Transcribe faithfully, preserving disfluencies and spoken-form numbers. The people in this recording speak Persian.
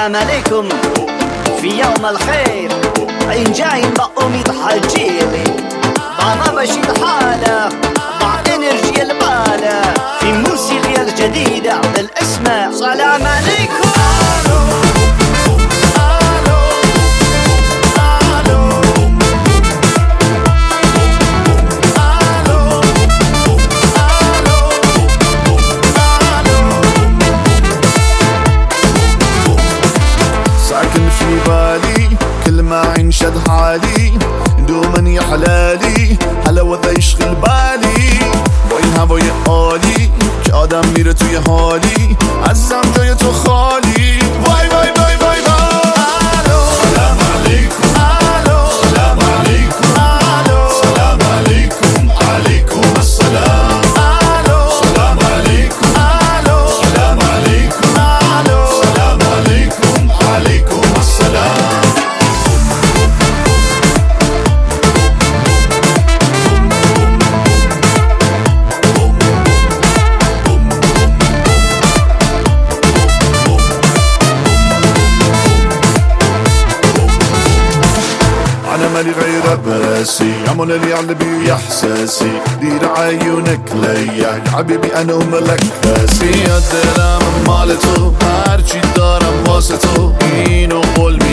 سلام عليكم في يوم الخير، عين جايين بأميد حجيلي بعضا بشيد حالة مع انرجي البالة في موسيقى الجديدة بالاسم سلام عليكم. ساكن في بالي كل ما ينشد حالي دوما يحلالي حلاوة يشغل بالي با این هوای عالی که آدم میره توی حالی عزیزم جای تو خالی. وای وای وای وای وای سلام علیکم سلام علیکم سلام علیکم علیکم السلام سلام علیکم سلام علیکم سلام علیکم علیکم السلام. أنا مالي غير براسي عمل اللي على بي إحساسي دير عيونك ليا يا حبيبي أنا وملك راسي. الدلم مال تو هرچی دارم واسه تو اینو قول